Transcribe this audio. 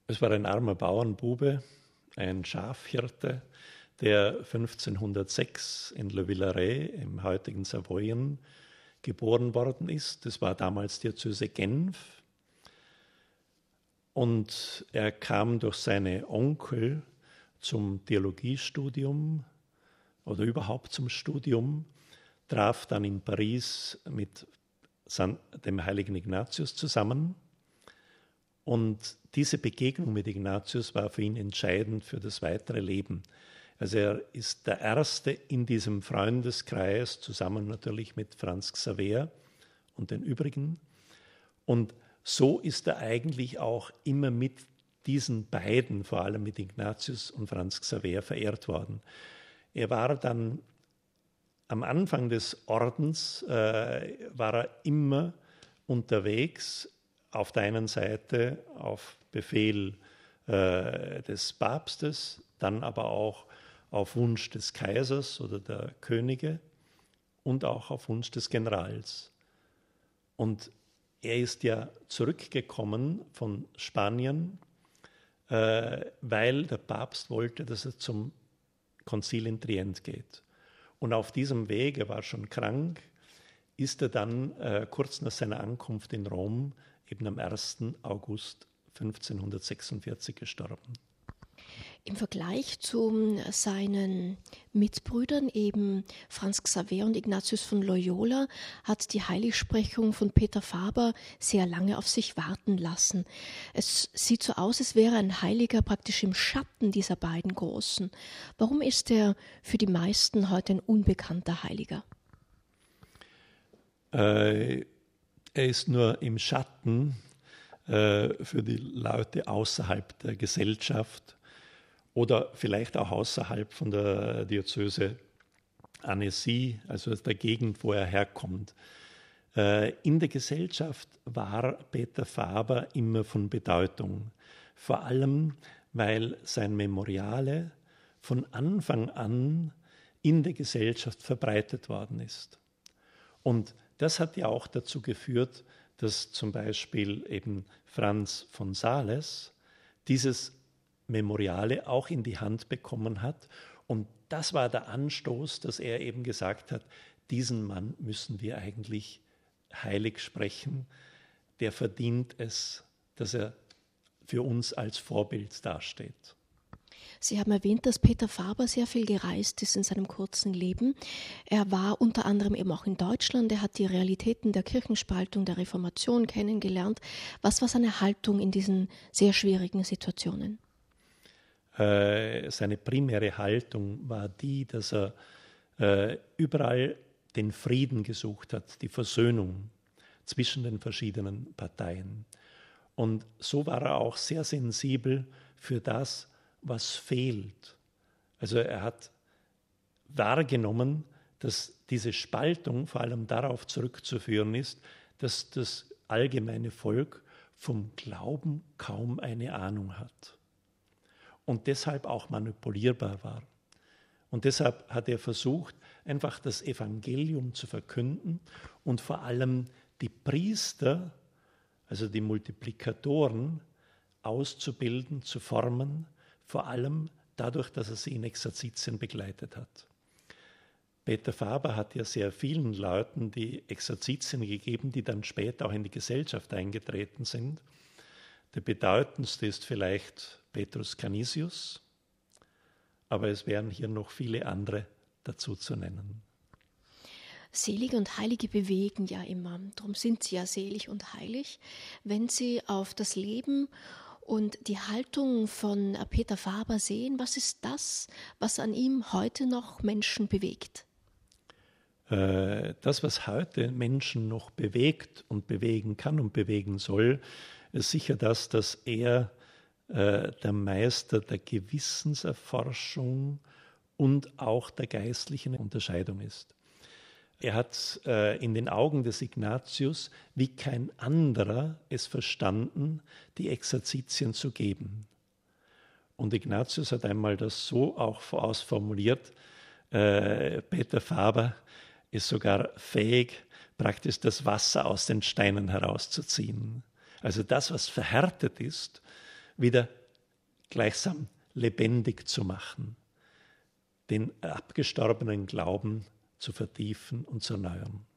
Es war ein armer Bauernbube, ein Schafhirte, der 1506 in Le Villaret im heutigen Savoyen geboren worden ist. Das war damals Diözese Genf. Und er kam durch seine Onkel zum Theologiestudium oder überhaupt zum Studium, traf dann in Paris mit dem heiligen Ignatius zusammen. Und diese Begegnung mit Ignatius war für ihn entscheidend für das weitere Leben. Also er ist der Erste in diesem Freundeskreis, zusammen natürlich mit Franz Xaver und den übrigen. Und so ist er eigentlich auch immer mit diesen beiden, vor allem mit Ignatius und Franz Xaver, verehrt worden. Er war dann am Anfang des Ordens, war er immer unterwegs, auf der einen Seite auf Befehl des Papstes, dann aber auch auf Wunsch des Kaisers oder der Könige und auch auf Wunsch des Generals. Und er ist ja zurückgekommen von Spanien, weil der Papst wollte, dass er zum Konzil in Trient geht. Und auf diesem Weg, er war schon krank, ist er dann kurz nach seiner Ankunft in Rom eben am 1. August 1546 gestorben. Im Vergleich zu seinen Mitbrüdern, eben Franz Xaver und Ignatius von Loyola, hat die Heiligsprechung von Peter Faber sehr lange auf sich warten lassen. Es sieht so aus, als wäre ein Heiliger praktisch im Schatten dieser beiden Großen. Warum ist er für die meisten heute ein unbekannter Heiliger? Er ist nur im Schatten für die Leute außerhalb der Gesellschaft oder vielleicht auch außerhalb von der Diözese Annecy, also der Gegend, wo er herkommt. In der Gesellschaft war Peter Faber immer von Bedeutung, vor allem weil sein Memoriale von Anfang an in der Gesellschaft verbreitet worden ist. Und das hat ja auch dazu geführt, dass zum Beispiel eben Franz von Sales dieses Memoriale auch in die Hand bekommen hat. Und das war der Anstoß, dass er eben gesagt hat, diesen Mann müssen wir eigentlich heilig sprechen. Der verdient es, dass er für uns als Vorbild dasteht. Sie haben erwähnt, dass Peter Faber sehr viel gereist ist in seinem kurzen Leben. Er war unter anderem eben auch in Deutschland. Er hat die Realitäten der Kirchenspaltung, der Reformation kennengelernt. Was war seine Haltung in diesen sehr schwierigen Situationen? Seine primäre Haltung war die, dass er überall den Frieden gesucht hat, die Versöhnung zwischen den verschiedenen Parteien. Und so war er auch sehr sensibel für das, was fehlt. Also er hat wahrgenommen, dass diese Spaltung vor allem darauf zurückzuführen ist, dass das allgemeine Volk vom Glauben kaum eine Ahnung hat und deshalb auch manipulierbar war. Und deshalb hat er versucht, einfach das Evangelium zu verkünden und vor allem die Priester, also die Multiplikatoren, auszubilden, zu formen, vor allem dadurch, dass er sie in Exerzitien begleitet hat. Peter Faber hat ja sehr vielen Leuten die Exerzitien gegeben, die dann später auch in die Gesellschaft eingetreten sind. Der bedeutendste ist vielleicht Petrus Canisius, aber es wären hier noch viele andere dazu zu nennen. Selige und Heilige bewegen ja immer, darum sind sie ja selig und heilig, wenn sie auf das Leben und die Haltung von Peter Faber sehen. Was ist das, was an ihm heute noch Menschen bewegt? Das, was heute Menschen noch bewegt und bewegen kann und bewegen soll, ist sicher das, dass er der Meister der Gewissenserforschung und auch der geistlichen Unterscheidung ist. Er hat in den Augen des Ignatius wie kein anderer es verstanden, die Exerzitien zu geben. Und Ignatius hat einmal das so auch ausformuliert, Peter Faber ist sogar fähig, praktisch das Wasser aus den Steinen herauszuziehen. Also das, was verhärtet ist, wieder gleichsam lebendig zu machen, den abgestorbenen Glauben zu vertiefen und zu erneuern.